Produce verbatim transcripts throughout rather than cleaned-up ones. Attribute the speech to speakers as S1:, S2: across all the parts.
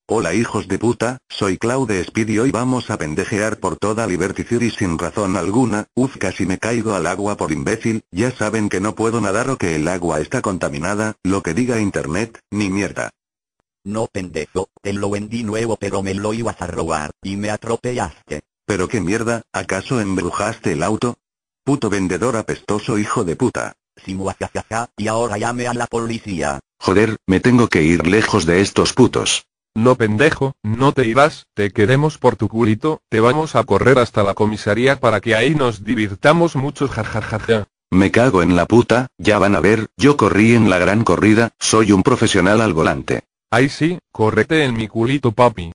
S1: Hola hijos de puta, soy Cloud Speed y hoy vamos a pendejear por toda Liberty City sin razón alguna. Uf, casi me caigo al agua por imbécil. Ya saben que no puedo nadar o que el agua está contaminada, lo que diga internet, ni mierda.
S2: No pendejo, te lo vendí nuevo pero me lo ibas a robar, y me atropellaste.
S1: Pero qué mierda, ¿acaso embrujaste el auto? Puto vendedor apestoso hijo de puta.
S2: Sí, muajajaja, y ahora llame a la policía.
S1: Joder, me tengo que ir lejos de estos putos.
S3: No pendejo, no te irás, te queremos por tu culito, te vamos a correr hasta la comisaría para que ahí nos divirtamos mucho, jajajaja.
S1: Me cago en la puta, ya van a ver, yo corrí en la gran corrida, soy un profesional al volante.
S3: Ahí sí, córrete en mi culito papi.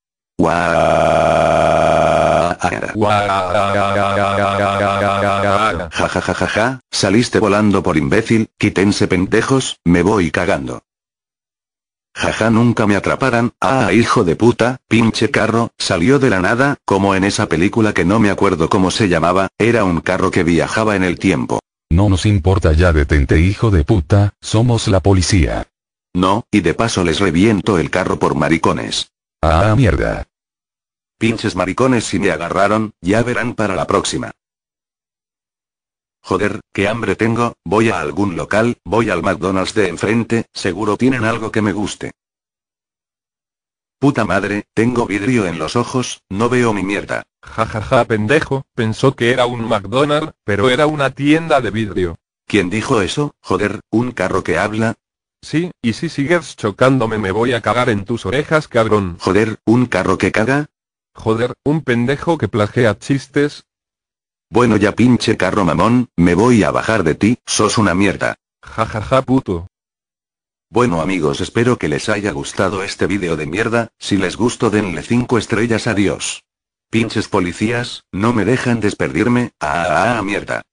S1: Jajajaja, saliste volando por imbécil, quítense pendejos, me voy cagando. Jaja, nunca me atraparán. Ah, hijo de puta, pinche carro, salió de la nada, como en esa película que no me acuerdo cómo se llamaba, era un carro que viajaba en el tiempo.
S4: No nos importa, ya detente hijo de puta, somos la policía.
S1: No, y de paso les reviento el carro por maricones.
S4: Ah, mierda.
S1: Pinches maricones, si me agarraron, ya verán para la próxima. Joder, qué hambre tengo, voy a algún local, voy al McDonald's de enfrente, seguro tienen algo que me guste. Puta madre, tengo vidrio en los ojos, no veo ni mierda.
S3: Jajaja, pendejo, pensó que era un McDonald's, pero era una tienda de vidrio.
S1: ¿Quién dijo eso? Joder, ¿un carro que habla?
S3: Sí, y si sigues chocándome me voy a cagar en tus orejas, cabrón.
S1: Joder, ¿un carro que caga?
S3: Joder, un pendejo que plagia chistes.
S1: Bueno, ya pinche carro mamón, me voy a bajar de ti, sos una mierda.
S3: Jajaja, puto.
S1: Bueno amigos, espero que les haya gustado este vídeo de mierda, si les gustó denle cinco estrellas, adiós. Pinches policías, no me dejan despedirme, ah, ah, ah, mierda.